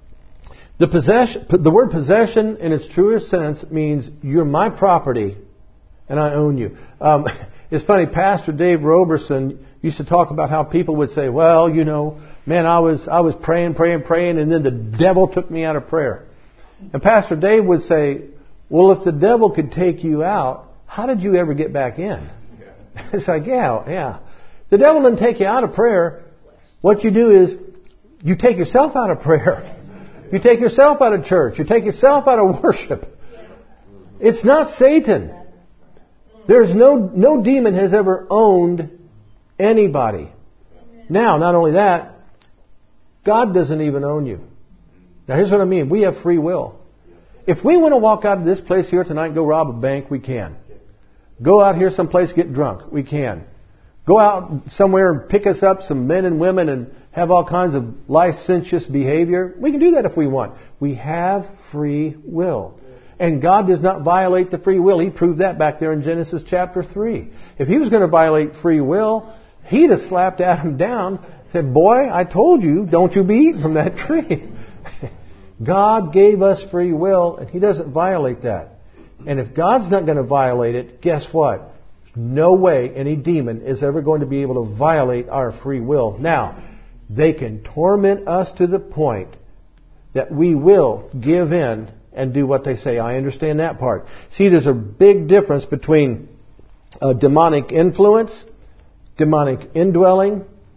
The word possession in its truest sense means you're my property and I own you. It's funny, Pastor Dave Roberson used to talk about how people would say, well, man, I was praying, and then the devil took me out of prayer. And Pastor Dave would say, well, if the devil could take you out, how did you ever get back in? It's like, yeah. The devil doesn't take you out of prayer. What you do is you take yourself out of prayer. You take yourself out of church. You take yourself out of worship. It's not Satan. There's no demon has ever owned anybody. Now, not only that, God doesn't even own you. Now, here's what I mean. We have free will. If we want to walk out of this place here tonight and go rob a bank, we can. Go out here someplace, get drunk, we can. Go out somewhere and pick us up some men and women and have all kinds of licentious behavior. We can do that if we want. We have free will. And God does not violate the free will. He proved that back there in Genesis chapter 3. If He was going to violate free will, He'd have slapped Adam down, said, boy, I told you, don't you be eating from that tree. God gave us free will, and He doesn't violate that. And if God's not going to violate it, guess what? No way any demon is ever going to be able to violate our free will. Now, they can torment us to the point that we will give in and do what they say. I understand that part. See, there's a big difference between demonic influence, demonic indwelling,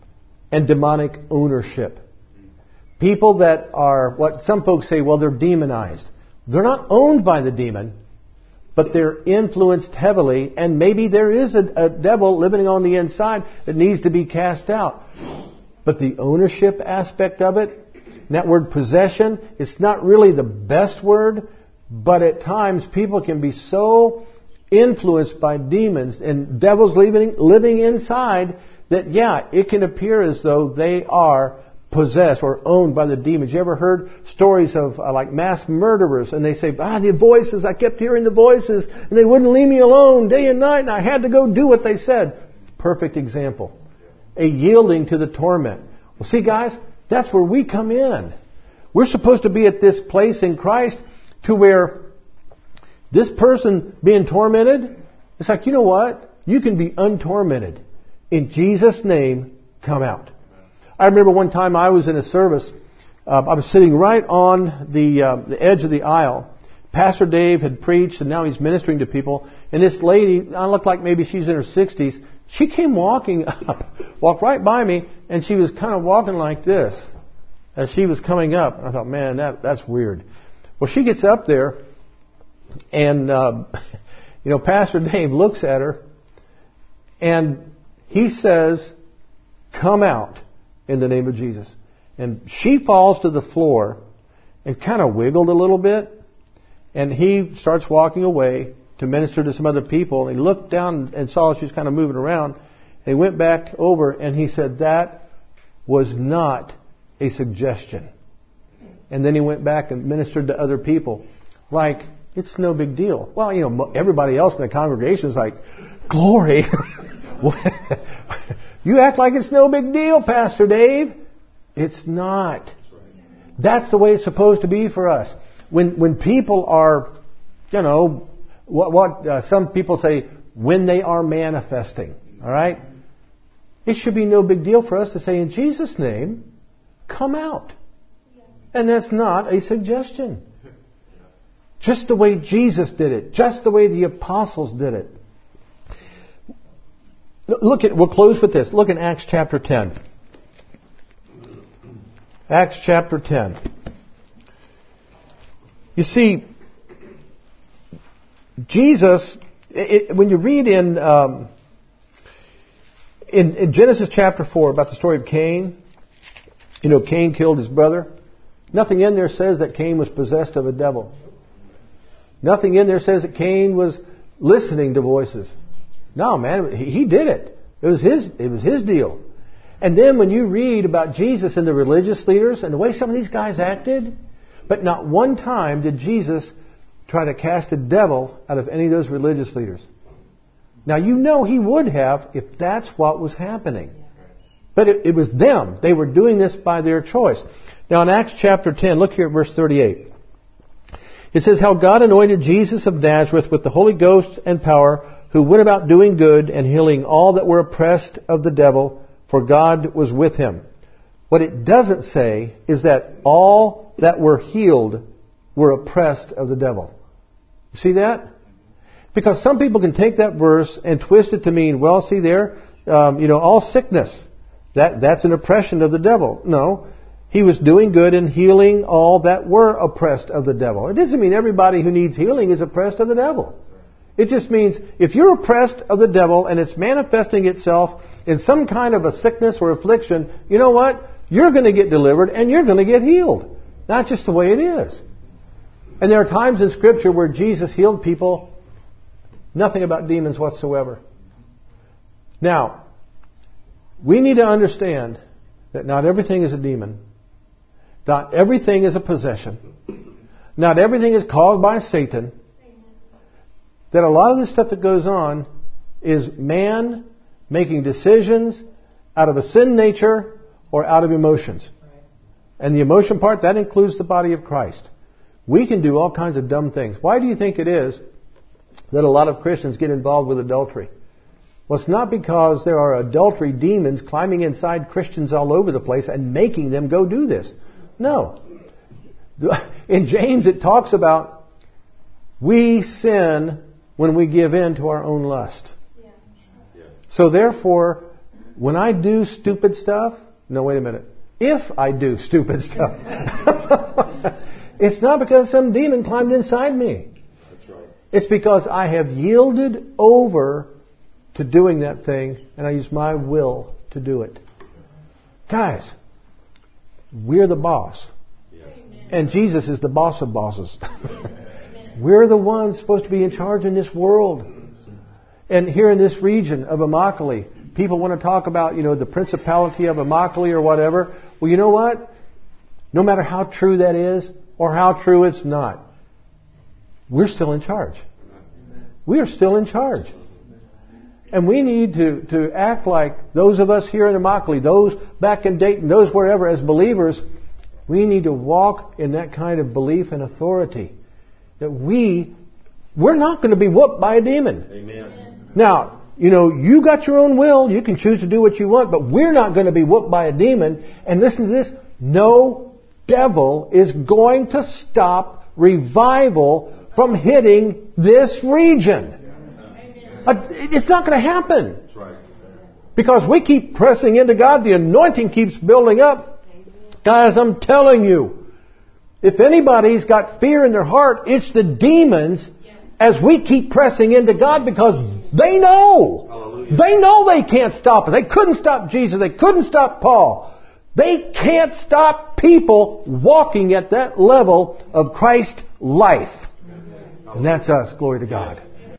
and demonic ownership. People that are, what some folks say, well, they're demonized. They're not owned by the demon, but they're influenced heavily, and maybe there is a devil living on the inside that needs to be cast out. But the ownership aspect of it, that word possession, it's not really the best word, but at times people can be so influenced by demons and devils living inside that, yeah, it can appear as though they are possessed or owned by the demons. You ever heard stories of like mass murderers, and they say, the voices, I kept hearing the voices and they wouldn't leave me alone day and night and I had to go do what they said. Perfect example. A yielding to the torment. Well, see guys, that's where we come in. We're supposed to be at this place in Christ to where this person being tormented, it's like, you know what? You can be untormented. In Jesus' name, come out. I remember one time I was in a service. I was sitting right on the edge of the aisle. Pastor Dave had preached, and now he's ministering to people. And this lady, I looked like maybe she's in her 60s. She came walking up, walked right by me, and she was kind of walking like this as she was coming up. I thought, man, that's weird. Well, she gets up there, and Pastor Dave looks at her, and he says, "Come out in the name of Jesus." And she falls to the floor and kind of wiggled a little bit. And he starts walking away to minister to some other people. And he looked down and saw she was kind of moving around. And he went back over and he said, "That was not a suggestion." And then he went back and ministered to other people. Like, it's no big deal. Well, everybody else in the congregation is like, "Glory." You act like it's no big deal, Pastor Dave. It's not. That's the way it's supposed to be for us. When people are, what some people say, when they are manifesting. All right? It should be no big deal for us to say, in Jesus' name, come out. And that's not a suggestion. Just the way Jesus did it. Just the way the apostles did it. We'll close with this. Look in Acts chapter 10. Acts chapter 10. You see, Jesus, when you read in Genesis chapter 4 about the story of Cain, Cain killed his brother. Nothing in there says that Cain was possessed of a devil. Nothing in there says that Cain was listening to voices. No, man, he did it. It was his deal. And then when you read about Jesus and the religious leaders and the way some of these guys acted, but not one time did Jesus try to cast a devil out of any of those religious leaders. Now he would have if that's what was happening. But it was them. They were doing this by their choice. Now in Acts chapter 10, look here at verse 38. It says, "How God anointed Jesus of Nazareth with the Holy Ghost and power, who went about doing good and healing all that were oppressed of the devil, for God was with him." What it doesn't say is that all that were healed were oppressed of the devil. You see that? Because some people can take that verse and twist it to mean, well, see there, all sickness, that's an oppression of the devil. No. He was doing good and healing all that were oppressed of the devil. It doesn't mean everybody who needs healing is oppressed of the devil. It just means if you're oppressed of the devil and it's manifesting itself in some kind of a sickness or affliction, you know what? You're going to get delivered and you're going to get healed. That's just the way it is. And there are times in Scripture where Jesus healed people, nothing about demons whatsoever. Now, we need to understand that not everything is a demon. Not everything is a possession. Not everything is caused by Satan. That a lot of the stuff that goes on is man making decisions out of a sin nature or out of emotions. And the emotion part, that includes the body of Christ. We can do all kinds of dumb things. Why do you think it is that a lot of Christians get involved with adultery? Well, it's not because there are adultery demons climbing inside Christians all over the place and making them go do this. No. In James it talks about we sin when we give in to our own lust. So therefore, when I do stupid stuff, No, wait a minute. If I do stupid stuff. It's not because some demon climbed inside me. That's right. It's because I have yielded over to doing that thing, and I use my will to do it. Guys, we're the boss. Yeah. And Jesus is the boss of bosses. We're the ones supposed to be in charge in this world. And here in this region of Immokalee, people want to talk about, the principality of Immokalee or whatever. Well, you know what? No matter how true that is or how true it's not, we're still in charge. We are still in charge. And we need to act like those of us here in Immokalee, those back in Dayton, those wherever, as believers, we need to walk in that kind of belief and authority. That we're not going to be whooped by a demon. Amen. Now, you got your own will. You can choose to do what you want, but we're not going to be whooped by a demon. And listen to this. No devil is going to stop revival from hitting this region. It's not going to happen. That's right. Because we keep pressing into God. The anointing keeps building up. Guys, I'm telling you, if anybody's got fear in their heart, it's the demons as we keep pressing into God, because they know. Hallelujah. They know they can't stop us. They couldn't stop Jesus. They couldn't stop Paul. They can't stop people walking at that level of Christ life. And that's us. Glory to God.